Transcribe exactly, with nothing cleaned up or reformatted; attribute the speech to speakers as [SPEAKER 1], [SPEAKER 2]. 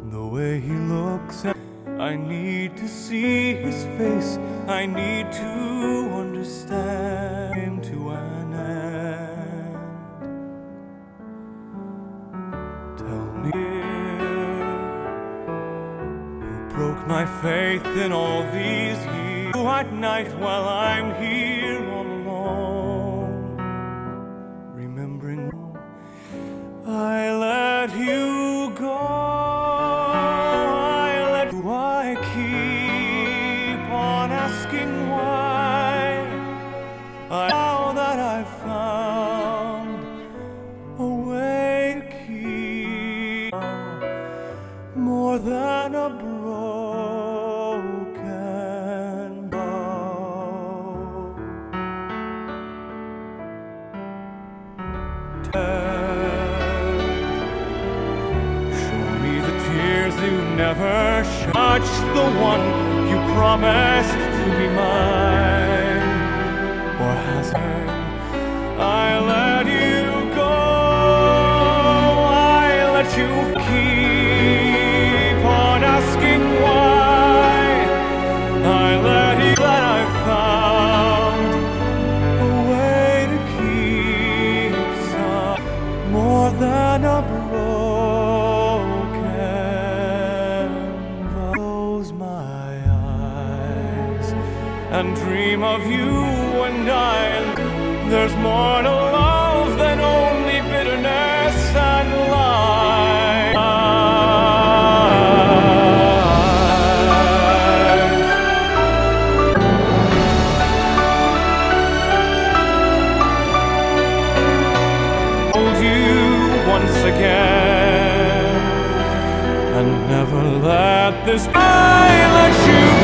[SPEAKER 1] The way he looks at I need to see his face, I need to understand him to an end. Tell me who broke my faith in all these years at night while I'm here all alone, remembering I let you go. I keep on asking why. I know that I've found a way to keep more than a broken bow. Show me the tears you never shed. Touch the one you promised to be mine, or has I let you go? I let you keep on asking why. I let you that I found a way to keep some more than a and dream of you and I. There's more to love than only bitterness and lies. Hold you once again and never let this I let you